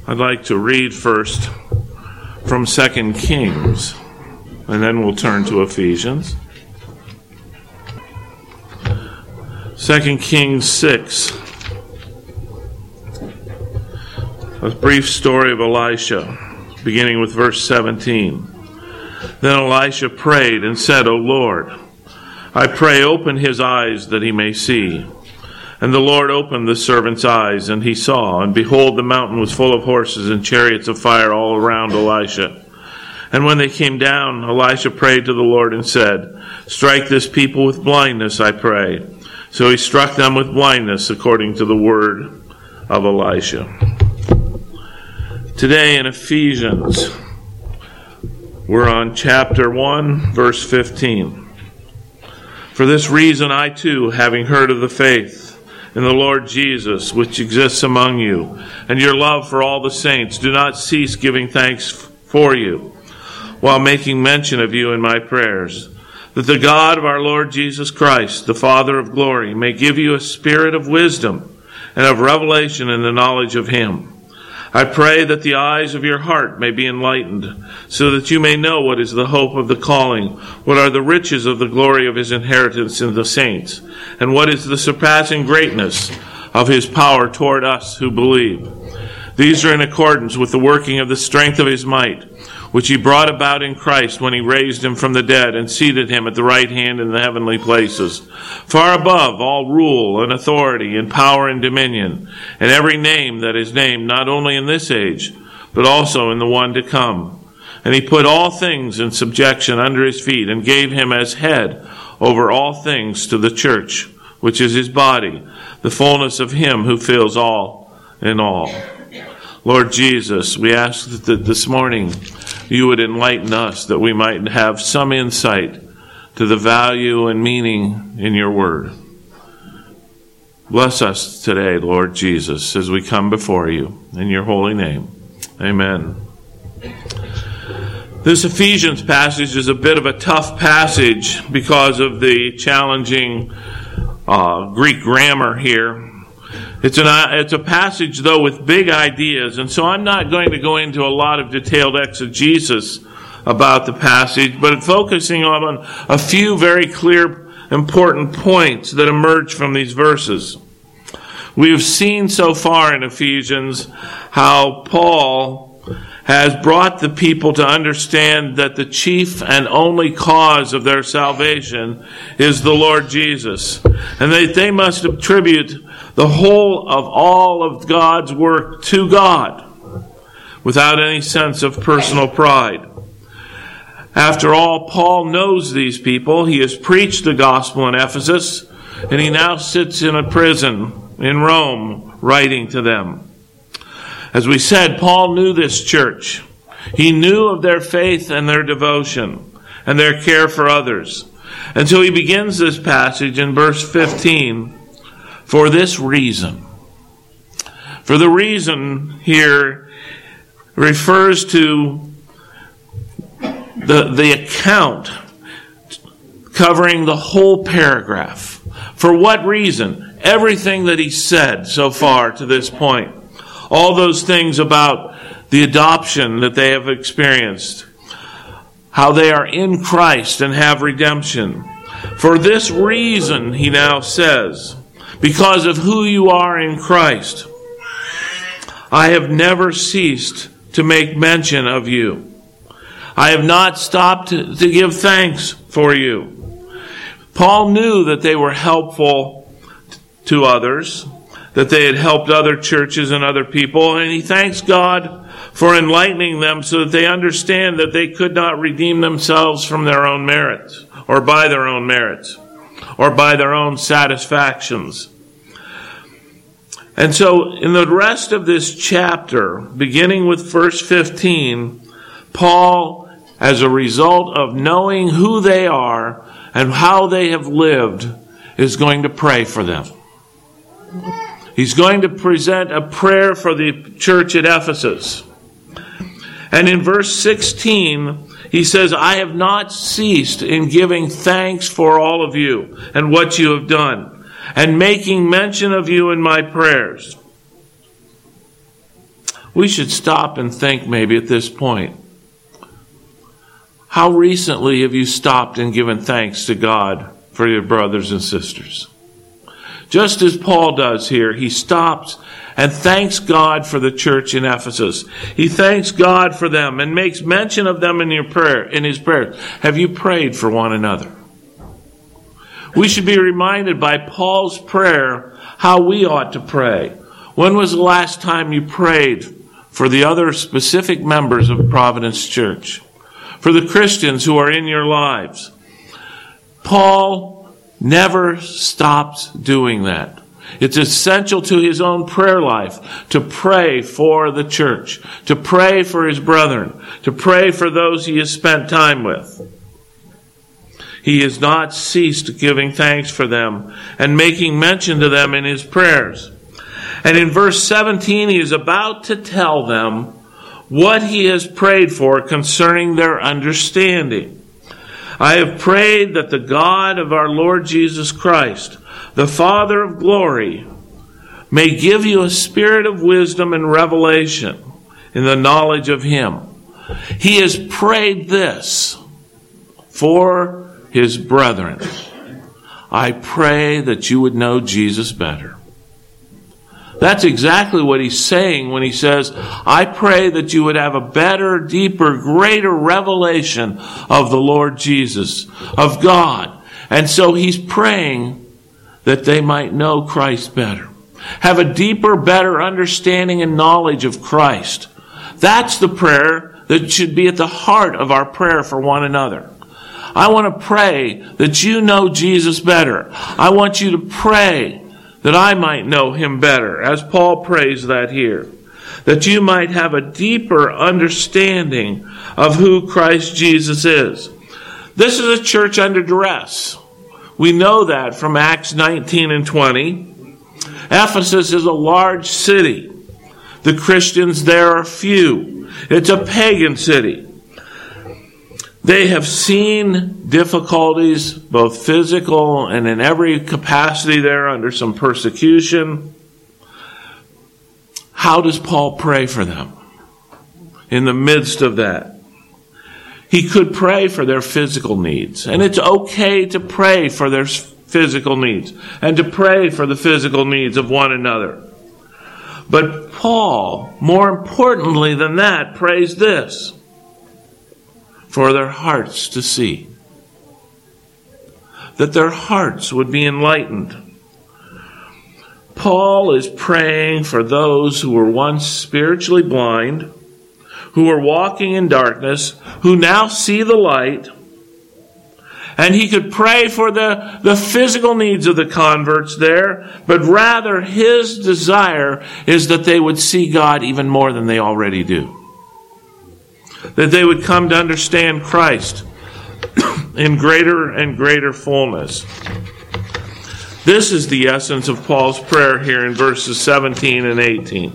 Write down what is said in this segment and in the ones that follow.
I'd like to read first from 2 Kings, and then we'll turn to Ephesians. 2 Kings 6. A brief story of Elisha, beginning with verse 17. Then Elisha prayed and said, O Lord, I pray, open his eyes that he may see. And the Lord opened the servant's eyes, and he saw, and behold, the mountain was full of horses and chariots of fire all around Elisha. And when they came down, Elisha prayed to the Lord and said, Strike this people with blindness, I pray. So he struck them with blindness according to the word of Elisha. Today in Ephesians, we're on chapter 1, verse 15. For this reason I too, having heard of the faith in the Lord Jesus, which exists among you, and your love for all the saints, do not cease giving thanks for you, while making mention of you in my prayers, that the God of our Lord Jesus Christ, the Father of glory, may give you a spirit of wisdom and of revelation in the knowledge of him. I pray that the eyes of your heart may be enlightened, so that you may know what is the hope of the calling, what are the riches of the glory of his inheritance in the saints, and what is the surpassing greatness of his power toward us who believe. These are in accordance with the working of the strength of his might, which he brought about in Christ when he raised him from the dead and seated him at the right hand in the heavenly places, far above all rule and authority and power and dominion, and every name that is named, not only in this age, but also in the one to come. And he put all things in subjection under his feet, and gave him as head over all things to the church, which is his body, the fullness of him who fills all in all. Lord Jesus, we ask that this morning you would enlighten us, that we might have some insight to the value and meaning in your word. Bless us today, Lord Jesus, as we come before you in your holy name. Amen. This Ephesians passage is a bit of a tough passage because of the challenging Greek grammar here. It's a passage, though, with big ideas, and so I'm not going to go into a lot of detailed exegesis about the passage, but focusing on a few very clear, important points that emerge from these verses. We have seen so far in Ephesians how Paul has brought the people to understand that the chief and only cause of their salvation is the Lord Jesus, and that they must attribute the whole of all of God's work to God without any sense of personal pride. After all, Paul knows these people. He has preached the gospel in Ephesus, and he now sits in a prison in Rome writing to them. As we said, Paul knew this church. He knew of their faith and their devotion and their care for others. And so he begins this passage in verse 15, for this reason. For the reason here refers to the account covering the whole paragraph. For what reason? Everything that he said so far to this point. All those things about the adoption that they have experienced. How they are in Christ and have redemption. For this reason, he now says, because of who you are in Christ, I have never ceased to make mention of you. I have not stopped to give thanks for you. Paul knew that they were helpful to others, that they had helped other churches and other people, and he thanks God for enlightening them so that they understand that they could not redeem themselves from their own merits, or by their own merits, or by their own satisfactions. And so in the rest of this chapter, beginning with verse 15, Paul, as a result of knowing who they are and how they have lived, is going to pray for them. He's going to present a prayer for the church at Ephesus. And in verse 16, he says, I have not ceased in giving thanks for all of you and what you have done, and making mention of you in my prayers. we should stop and think maybe at this point. How recently have you stopped and given thanks to God for your brothers and sisters? Just as Paul does here, he stops and thanks God for the church in Ephesus. He thanks God for them and makes mention of them in his prayer. Have you prayed for one another? We should be reminded by Paul's prayer how we ought to pray. When was the last time you prayed for the other specific members of Providence Church? For the Christians who are in your lives? Paul never stops doing that. It's essential to his own prayer life to pray for the church, to pray for his brethren, to pray for those he has spent time with. He has not ceased giving thanks for them and making mention to them in his prayers. And in verse 17, he is about to tell them what he has prayed for concerning their understanding. I have prayed that the God of our Lord Jesus Christ, the Father of glory, may give you a spirit of wisdom and revelation in the knowledge of him. He has prayed this for his brethren. I pray that you would know Jesus better. That's exactly what he's saying when he says, I pray that you would have a better, deeper, greater revelation of the Lord Jesus, of God. And so he's praying that they might know Christ better. Have a deeper, better understanding and knowledge of Christ. That's the prayer that should be at the heart of our prayer for one another. I want to pray that you know Jesus better. I want you to pray that I might know him better, as Paul prays that here. That you might have a deeper understanding of who Christ Jesus is. This is a church under duress. We know that from Acts 19 and 20. Ephesus is a large city. The Christians there are few. It's a pagan city. They have seen difficulties, both physical and in every capacity there, under some persecution. How does Paul pray for them in the midst of that? He could pray for their physical needs, and it's okay to pray for their physical needs and to pray for the physical needs of one another. But Paul, more importantly than that, prays this: for their hearts to see. That their hearts would be enlightened. Paul is praying for those who were once spiritually blind, who were walking in darkness, who now see the light. And he could pray for the physical needs of the converts there, but rather his desire is that they would see God even more than they already do. That they would come to understand Christ in greater and greater fullness. This is the essence of Paul's prayer here in verses 17 and 18.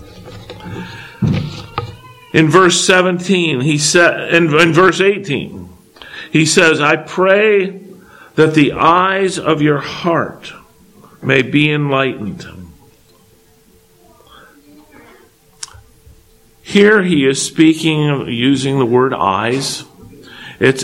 In verse 17, in verse 18, he says, I pray that the eyes of your heart may be enlightened. Here he is speaking using the word eyes. It's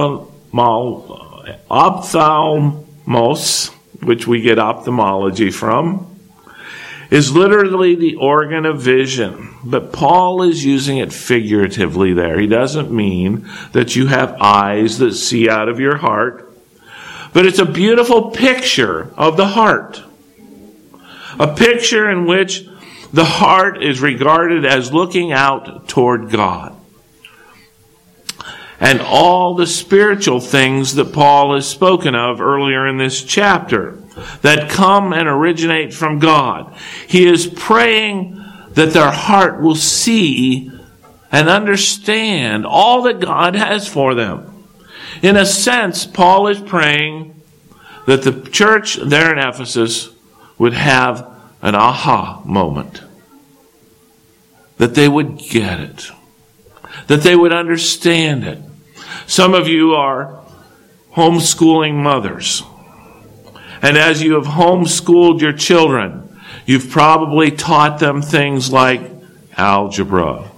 ophthalmos, which we get ophthalmology from, is literally the organ of vision. But Paul is using it figuratively there. He doesn't mean that you have eyes that see out of your heart. But it's a beautiful picture of the heart. A picture in which the heart is regarded as looking out toward God. And all the spiritual things that Paul has spoken of earlier in this chapter that come and originate from God. He is praying that their heart will see and understand all that God has for them. In a sense, Paul is praying that the church there in Ephesus would have an aha moment. That they would get it. That they would understand it. Some of you are homeschooling mothers. And as you have homeschooled your children, you've probably taught them things like algebra.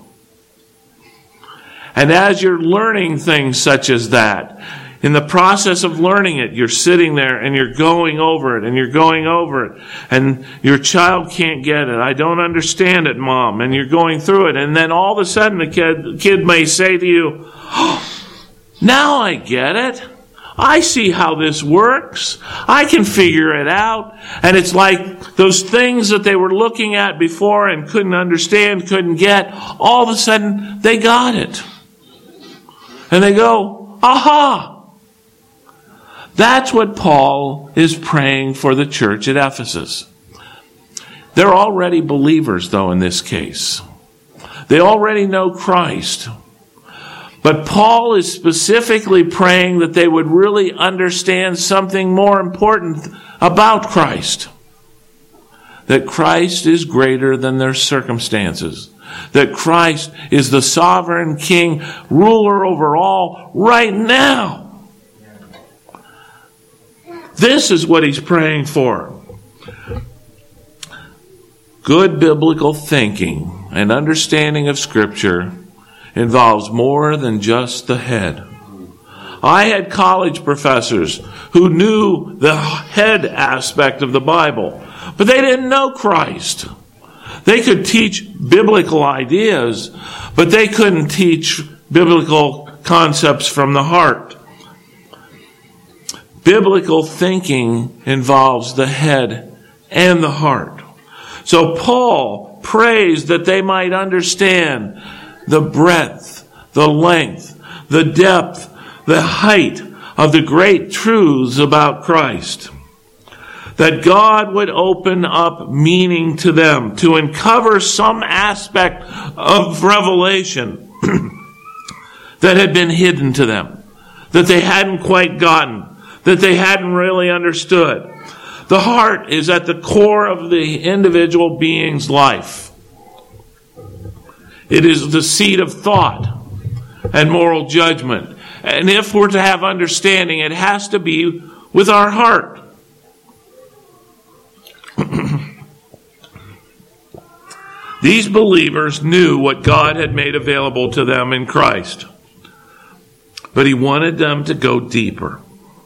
And as you're learning things such as that, in the process of learning it, you're sitting there and you're going over it and you're going over it. And your child can't get it. I don't understand it, Mom. And you're going through it. And then all of a sudden the kid may say to you, oh, now I get it. I see how this works. I can figure it out. And it's like those things that they were looking at before and couldn't understand, couldn't get, all of a sudden they got it. And they go, aha! That's what Paul is praying for the church at Ephesus. They're already believers, though, in this case. They already know Christ. But Paul is specifically praying that they would really understand something more important about Christ. That Christ is greater than their circumstances. That Christ is the sovereign king, ruler over all right now. This is what he's praying for. Good biblical thinking and understanding of Scripture involves more than just the head. I had college professors who knew the head aspect of the Bible, but they didn't know Christ. They could teach biblical ideas, but they couldn't teach biblical concepts from the heart. Biblical thinking involves the head and the heart. So Paul prays that they might understand the breadth, the length, the depth, the height of the great truths about Christ. That God would open up meaning to them, to uncover some aspect of revelation that had been hidden to them, that they hadn't quite gotten, that they hadn't really understood. The heart is at the core of the individual being's life. It is the seat of thought and moral judgment. And if we're to have understanding, it has to be with our heart. These believers knew what God had made available to them in Christ. But he wanted them to go deeper.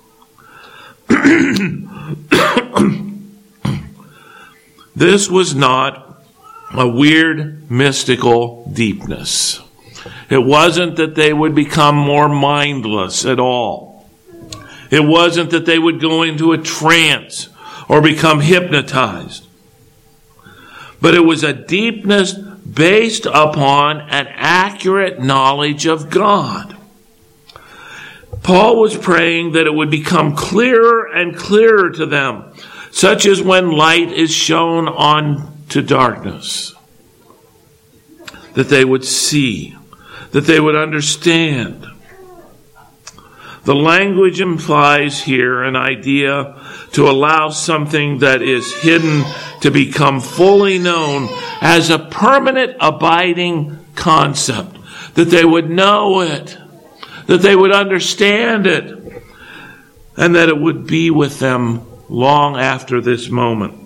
This was not a weird, mystical deepness. It wasn't that they would become more mindless at all. It wasn't that they would go into a trance or become hypnotized. But it was a deepness based upon an accurate knowledge of God. Paul was praying that it would become clearer and clearer to them, such as when light is shown on to darkness. That they would see, that they would understand. The language implies here an idea to allow something that is hidden to become fully known as a permanent abiding concept. That they would know it, that they would understand it, and that it would be with them long after this moment.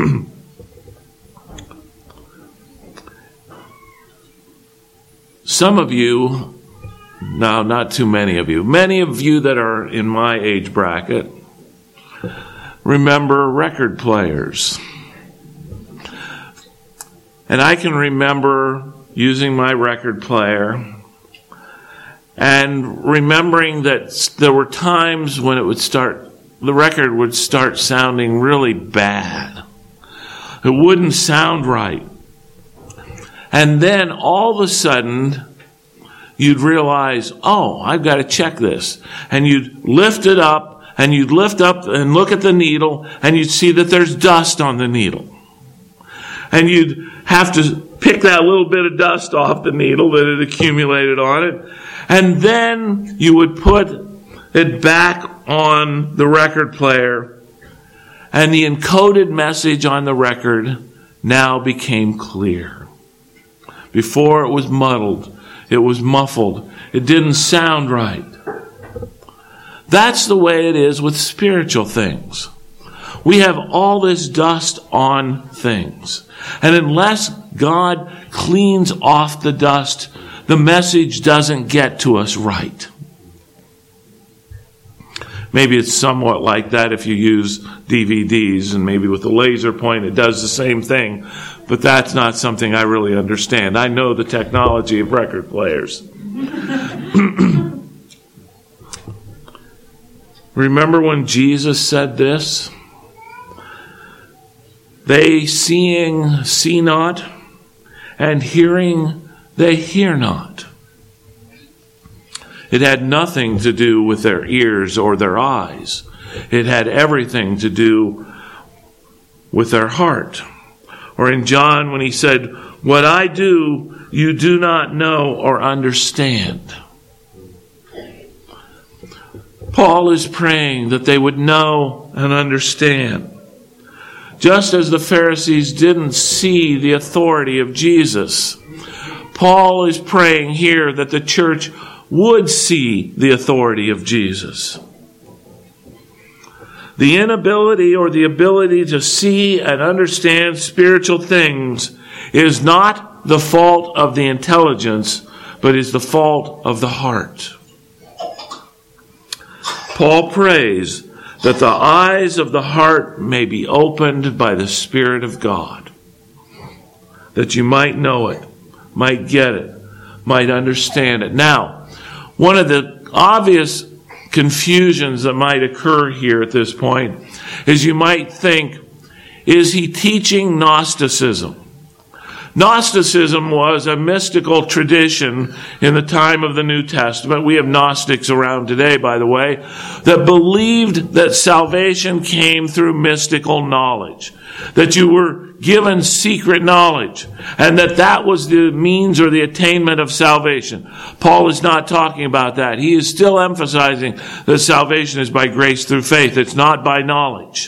Some of you, now not too many of you that are in my age bracket, remember record players. And I can remember using my record player and remembering that there were times when the record would start sounding really bad. It wouldn't sound right. And then all of a sudden, you'd realize, oh, I've got to check this. And you'd lift it up, and you'd lift up and look at the needle, and you'd see that there's dust on the needle. And you'd have to pick that little bit of dust off the needle that had accumulated on it. And then you would put it back on the record player, and the encoded message on the record now became clear. Before it was muddled, it was muffled, it didn't sound right. That's the way it is with spiritual things. We have all this dust on things. And unless God cleans off the dust, the message doesn't get to us right. Maybe it's somewhat like that if you use DVDs, and maybe with the laser point it does the same thing, but that's not something I really understand. I know the technology of record players. Remember when Jesus said this? They seeing see not, and hearing they hear not. It had nothing to do with their ears or their eyes. It had everything to do with their heart. Or in John when he said, "What I do, you do not know or understand." Paul is praying that they would know and understand. Just as the Pharisees didn't see the authority of Jesus, Paul is praying here that the church would see the authority of Jesus. The inability or the ability to see and understand spiritual things is not the fault of the intelligence, but is the fault of the heart. Paul prays that the eyes of the heart may be opened by the Spirit of God, that you might know it, might get it, might understand it. Now, one of the obvious confusions that might occur here at this point is you might think, is he teaching Gnosticism? Gnosticism was a mystical tradition in the time of the New Testament. We have Gnostics around today, by the way, that believed that salvation came through mystical knowledge, that you were given secret knowledge, and that was the means or the attainment of salvation. Paul is not talking about that. He is still emphasizing that salvation is by grace through faith. It's not by knowledge.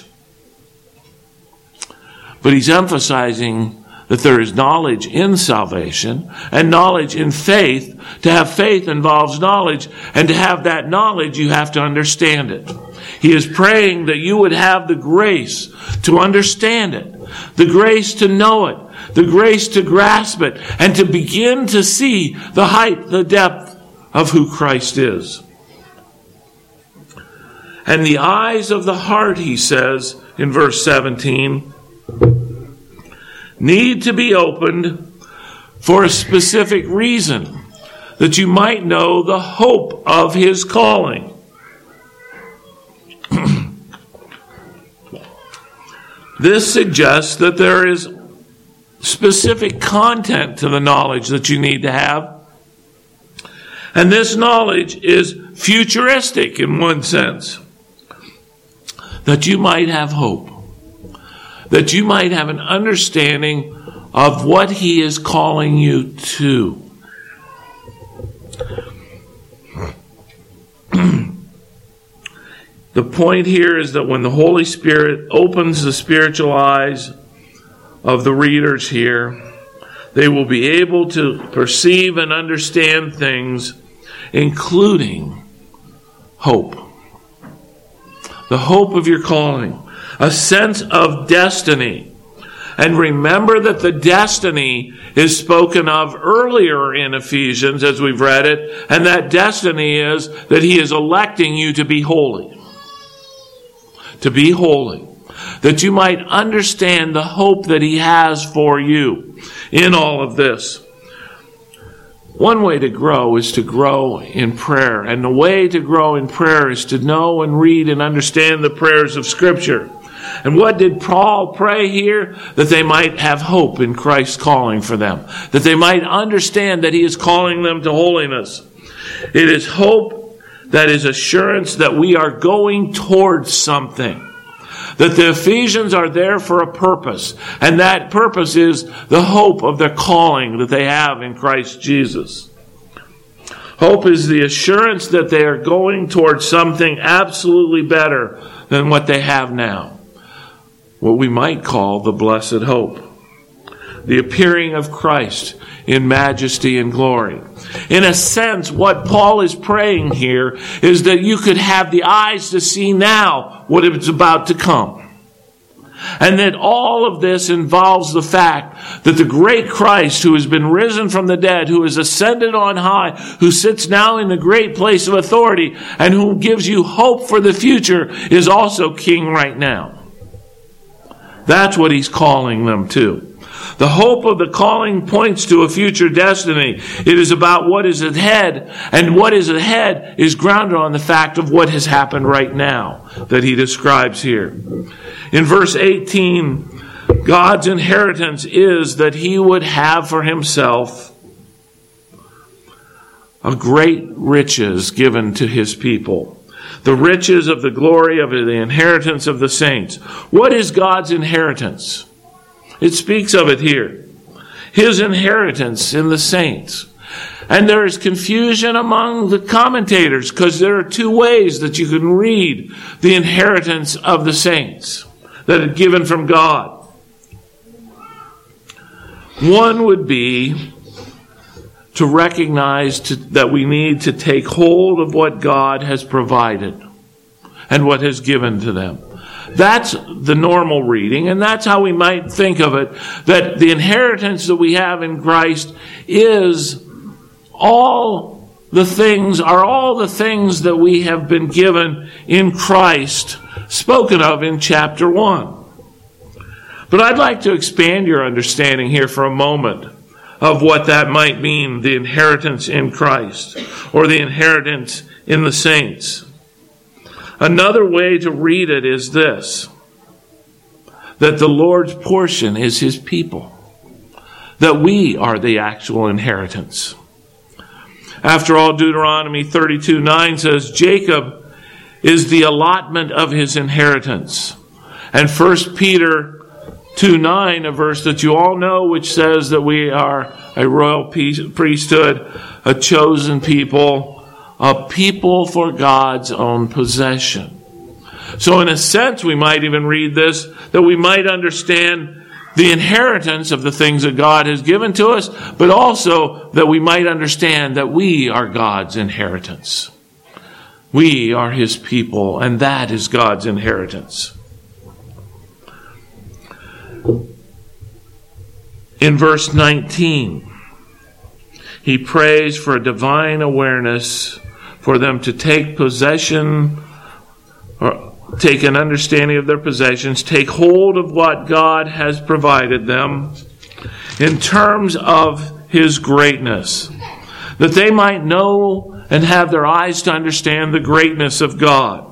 But he's emphasizing that there is knowledge in salvation and knowledge in faith. To have faith involves knowledge, and to have that knowledge, you have to understand it. He is praying that you would have the grace to understand it, the grace to know it, the grace to grasp it, and to begin to see the height, the depth of who Christ is. And the eyes of the heart, he says in verse 17, need to be opened for a specific reason, that you might know the hope of his calling. This suggests that there is specific content to the knowledge that you need to have. And this knowledge is futuristic in one sense. That you might have hope. That you might have an understanding of what he is calling you to. The point here is that when the Holy Spirit opens the spiritual eyes of the readers here, they will be able to perceive and understand things, including hope. The hope of your calling. A sense of destiny. And remember that the destiny is spoken of earlier in Ephesians as we've read it, and that destiny is that he is electing you to be holy. To be holy. That you might understand the hope that he has for you in all of this. One way to grow is to grow in prayer. And the way to grow in prayer is to know and read and understand the prayers of Scripture. And what did Paul pray here? That they might have hope in Christ's calling for them. That they might understand that he is calling them to holiness. It is hope that is assurance that we are going towards something. That the Ephesians are there for a purpose. And that purpose is the hope of their calling that they have in Christ Jesus. Hope is the assurance that they are going towards something absolutely better than what they have now. What we might call the blessed hope. The appearing of Christ in majesty and glory. In a sense, what Paul is praying here is that you could have the eyes to see now what is about to come. And that all of this involves the fact that the great Christ, who has been risen from the dead, who has ascended on high, who sits now in the great place of authority, and who gives you hope for the future, is also king right now. That's what he's calling them to. The hope of the calling points to a future destiny. It is about what is ahead, and what is ahead is grounded on the fact of what has happened right now that he describes here. In verse 18, God's inheritance is that he would have for himself a great riches given to his people. The riches of the glory of the inheritance of the saints. What is God's inheritance? It speaks of it here. His inheritance in the saints. And there is confusion among the commentators because there are two ways that you can read the inheritance of the saints that are given from God. One would be to recognize that we need to take hold of what God has provided and what has given to them. That's the normal reading, and that's how we might think of it, that the inheritance that we have in Christ is all the things that we have been given in Christ, spoken of in chapter 1. But I'd like to expand your understanding here for a moment of what that might mean, the inheritance in Christ, or the inheritance in the saints. Another way to read it is this, that the Lord's portion is his people, that we are the actual inheritance. After all, Deuteronomy 32:9 says, Jacob is the allotment of his inheritance. And 1 Peter 2:9, a verse that you all know, which says that we are a royal priesthood, a chosen people, a people for God's own possession. So in a sense, we might even read this, that we might understand the inheritance of the things that God has given to us, but also that we might understand that we are God's inheritance. We are his people, and that is God's inheritance. In verse 19, he prays for a divine awareness for them to take possession, or take an understanding of their possessions, take hold of what God has provided them in terms of his greatness, that they might know and have their eyes to understand the greatness of God.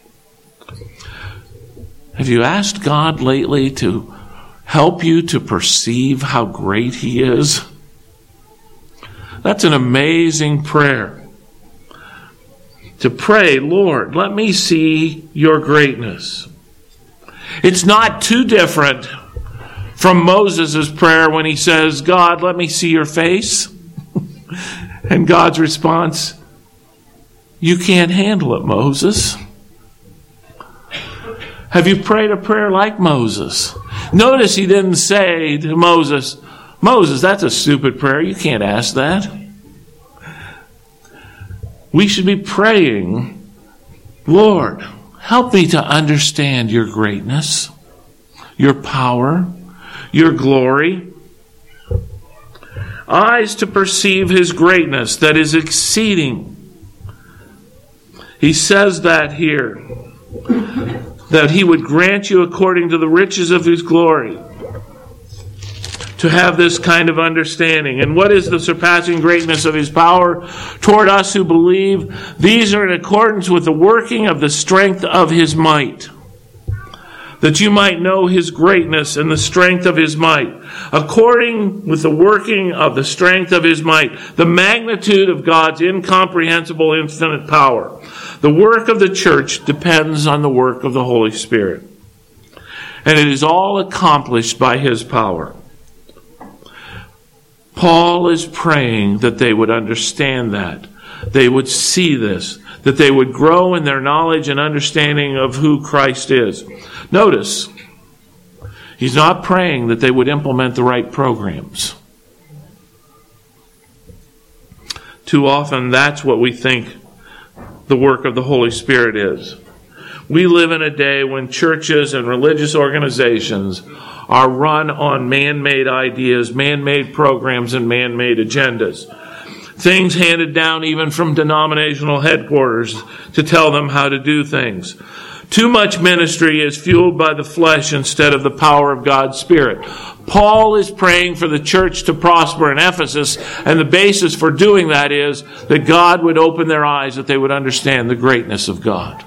Have you asked God lately to help you to perceive how great he is? That's an amazing prayer. To pray, Lord, let me see your greatness. It's not too different from Moses' prayer when he says, God, let me see your face. And God's response, you can't handle it, Moses. Have you prayed a prayer like Moses? Notice he didn't say to Moses, Moses, that's a stupid prayer. You can't ask that. We should be praying, Lord, help me to understand your greatness, your power, your glory. Eyes to perceive his greatness that is exceeding. He says that here, that he would grant you according to the riches of his glory, to have this kind of understanding. And what is the surpassing greatness of his power toward us who believe? These are in accordance with the working of the strength of his might, that you might know his greatness and the strength of his might. According with the working of the strength of his might, the magnitude of God's incomprehensible infinite power. The work of the church depends on the work of the Holy Spirit. And it is all accomplished by his power. Paul is praying that they would understand that. They would see this. That they would grow in their knowledge and understanding of who Christ is. Notice, he's not praying that they would implement the right programs. Too often, that's what we think the work of the Holy Spirit is. We live in a day when churches and religious organizations are run on man-made ideas, man-made programs, and man-made agendas. Things handed down even from denominational headquarters to tell them how to do things. Too much ministry is fueled by the flesh instead of the power of God's Spirit. Paul is praying for the church to prosper in Ephesus, and the basis for doing that is that God would open their eyes, that they would understand the greatness of God.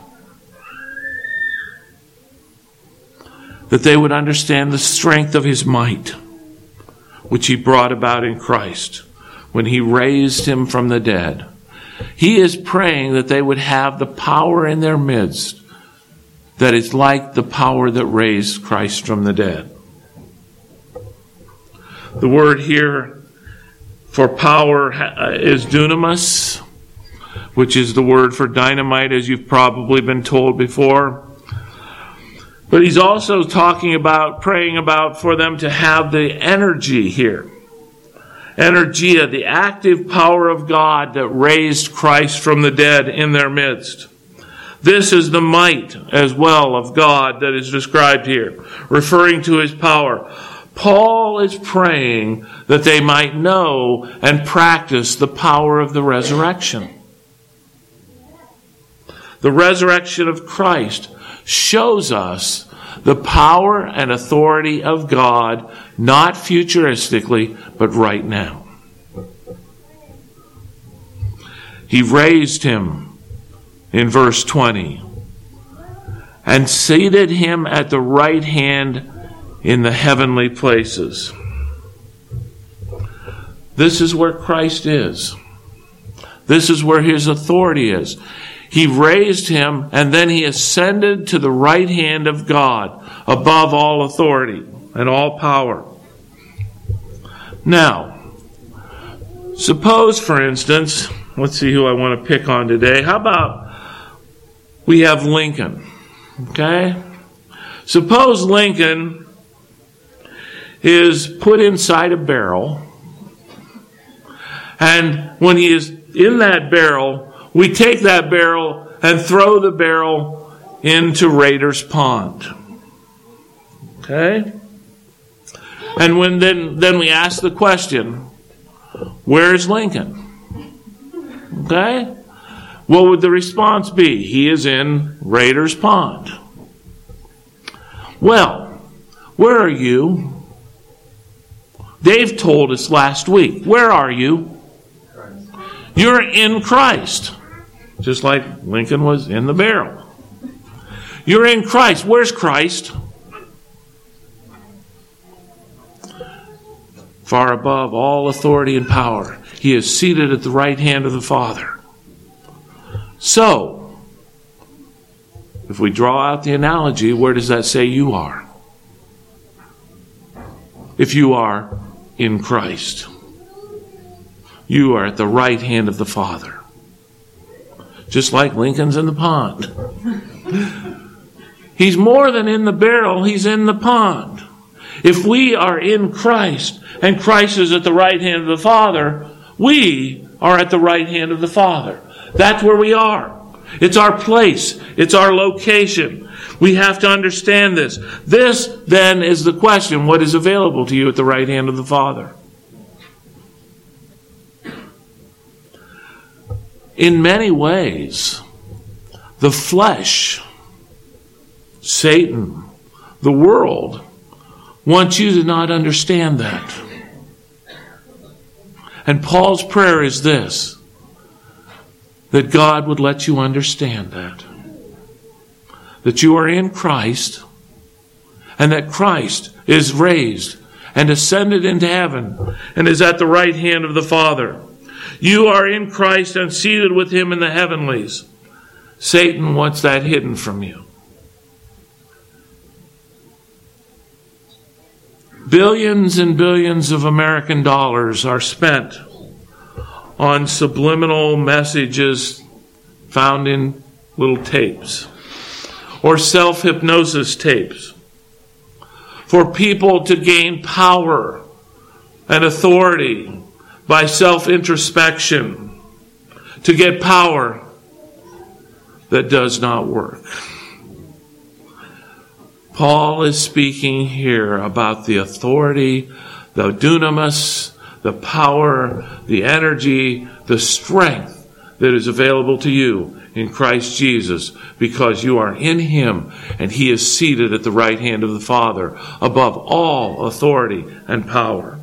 That they would understand the strength of His might, which He brought about in Christ when He raised Him from the dead. He is praying that they would have the power in their midst that is like the power that raised Christ from the dead. The word here for power is dunamis, which is the word for dynamite, as you've probably been told before. But he's also talking about, praying about for them to have the energy here. Energia, the active power of God that raised Christ from the dead in their midst. This is the might as well of God that is described here, referring to His power. Paul is praying that they might know and practice the power of the resurrection. The resurrection of Christ shows us the power and authority of God, not futuristically, but right now. He raised Him in verse 20 and seated Him at the right hand in the heavenly places. This is where Christ is. This is where His authority is. He raised Him, and then He ascended to the right hand of God, above all authority and all power. Now, suppose, for instance, let's see who I want to pick on today. How about we have Lincoln? Okay? Suppose Lincoln is put inside a barrel, and when he is in that barrel, we take that barrel and throw the barrel into Raiders Pond. Okay? And then we ask the question, where's Lincoln? Okay? What would the response be? He is in Raiders Pond. Well, where are you? Dave told us last week. Where are you? You're in Christ. Just like Lincoln was in the barrel. You're in Christ. Where's Christ? Far above all authority and power. He is seated at the right hand of the Father. So, if we draw out the analogy, where does that say you are? If you are in Christ, you are at the right hand of the Father. Just like Lincoln's in the pond. He's more than in the barrel, He's in the pond. If we are in Christ, and Christ is at the right hand of the Father, we are at the right hand of the Father. That's where we are. It's our place. It's our location. We have to understand this. This, then, is the question. What is available to you at the right hand of the Father? In many ways, the flesh, Satan, the world, wants you to not understand that. And Paul's prayer is this, that God would let you understand that. That you are in Christ, and that Christ is raised and ascended into heaven and is at the right hand of the Father. You are in Christ and seated with Him in the heavenlies. Satan wants that hidden from you. Billions and billions of American dollars are spent on subliminal messages found in little tapes or self-hypnosis tapes for people to gain power and authority by self-introspection, to get power that does not work. Paul is speaking here about the authority, the dunamis, the power, the energy, the strength that is available to you in Christ Jesus, because you are in him and he is seated at the right hand of the Father above all authority and power.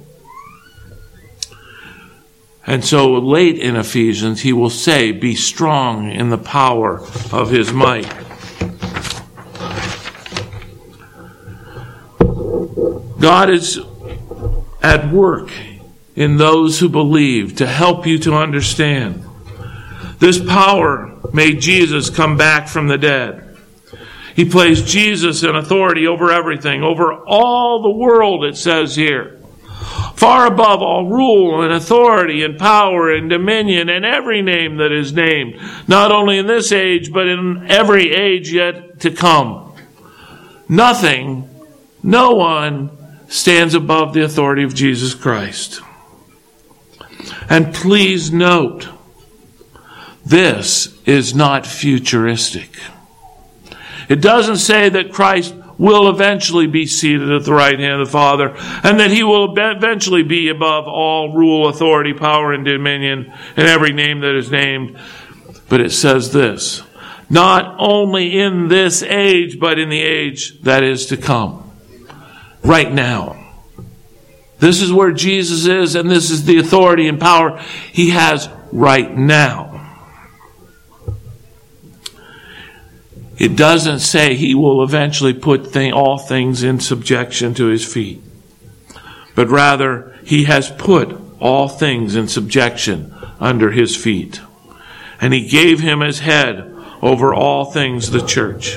And so late in Ephesians, he will say, be strong in the power of his might. God is at work in those who believe to help you to understand. This power made Jesus come back from the dead. He placed Jesus in authority over everything, over all the world, it says here. Far above all rule and authority and power and dominion and every name that is named, not only in this age, but in every age yet to come. Nothing, no one stands above the authority of Jesus Christ. And please note, this is not futuristic. It doesn't say that Christ will eventually be seated at the right hand of the Father, and that he will eventually be above all rule, authority, power, and dominion, and every name that is named. But it says this, not only in this age, but in the age that is to come. Right now. This is where Jesus is, and this is the authority and power he has right now. It doesn't say he will eventually put all things in subjection to his feet. But rather, he has put all things in subjection under his feet. And he gave him as head over all things, the church.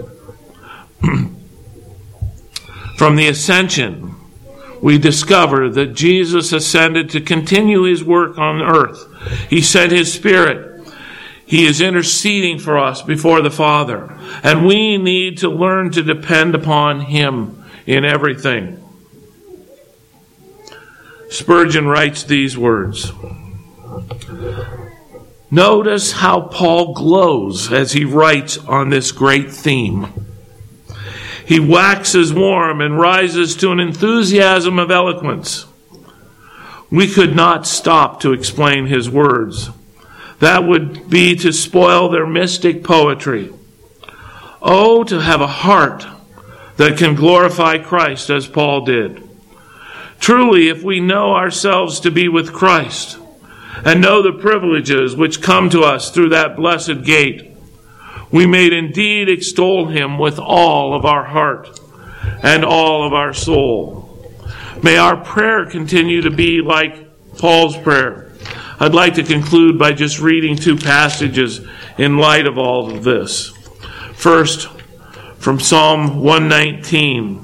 From the ascension, we discover that Jesus ascended to continue his work on earth. He sent his Spirit. He is interceding for us before the Father. And we need to learn to depend upon him in everything. Spurgeon writes these words. Notice how Paul glows as he writes on this great theme. He waxes warm and rises to an enthusiasm of eloquence. We could not stop to explain his words. That would be to spoil their mystic poetry. Oh, to have a heart that can glorify Christ as Paul did. Truly, if we know ourselves to be with Christ and know the privileges which come to us through that blessed gate, we may indeed extol him with all of our heart and all of our soul. May our prayer continue to be like Paul's prayer. I'd like to conclude by just reading two passages in light of all of this. First, from Psalm 119,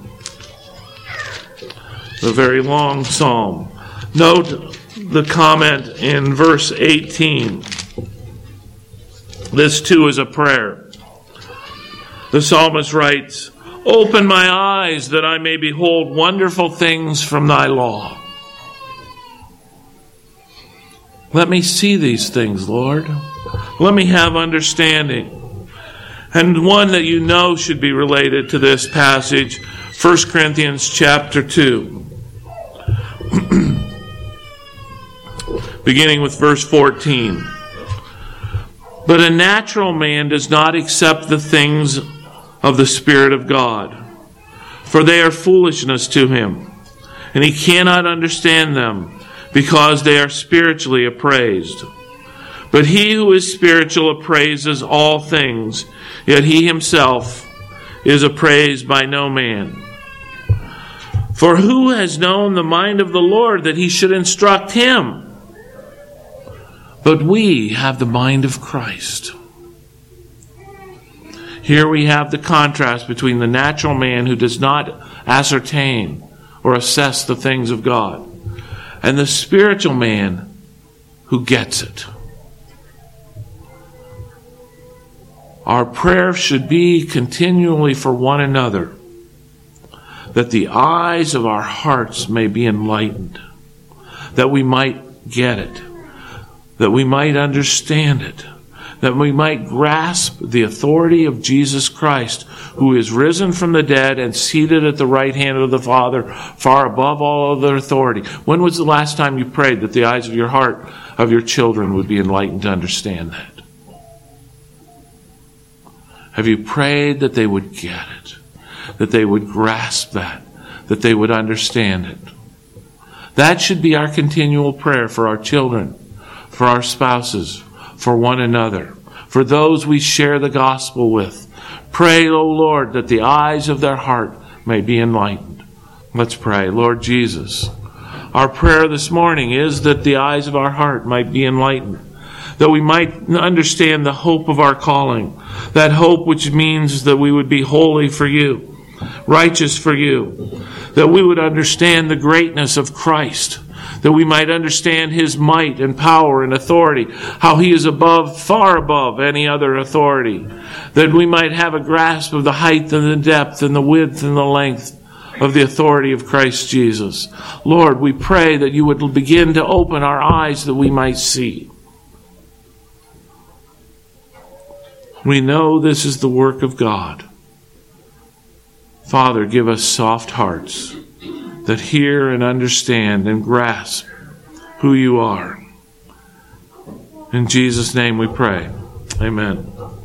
a very long psalm. Note the comment in verse 18. This too is a prayer. The psalmist writes, open my eyes that I may behold wonderful things from thy law. Let me see these things, Lord. Let me have understanding. And one that you know should be related to this passage, 1 Corinthians chapter 2. Beginning with verse 14. But a natural man does not accept the things of the Spirit of God, for they are foolishness to him, and he cannot understand them, because they are spiritually appraised. But he who is spiritual appraises all things, yet he himself is appraised by no man. For who has known the mind of the Lord that he should instruct him? But we have the mind of Christ. Here we have the contrast between the natural man who does not ascertain or assess the things of God, and the spiritual man who gets it. Our prayer should be continually for one another, that the eyes of our hearts may be enlightened, that we might get it, that we might understand it, that we might grasp the authority of Jesus Christ, who is risen from the dead and seated at the right hand of the Father, far above all other authority. When was the last time you prayed that the eyes of your heart, of your children, would be enlightened to understand that? Have you prayed that they would get it, that they would grasp that they would understand it? That should be our continual prayer for our children, for our spouses, for one another, for those we share the gospel with. Pray, O Lord, that the eyes of their heart may be enlightened. Let's pray. Lord Jesus, our prayer this morning is that the eyes of our heart might be enlightened, that we might understand the hope of our calling, that hope which means that we would be holy for you, righteous for you, that we would understand the greatness of Christ, that we might understand his might and power and authority, how he is above, far above any other authority, that we might have a grasp of the height and the depth and the width and the length of the authority of Christ Jesus. Lord, we pray that you would begin to open our eyes that we might see. We know this is the work of God. Father, give us soft hearts that hear and understand and grasp who you are. In Jesus' name we pray. Amen.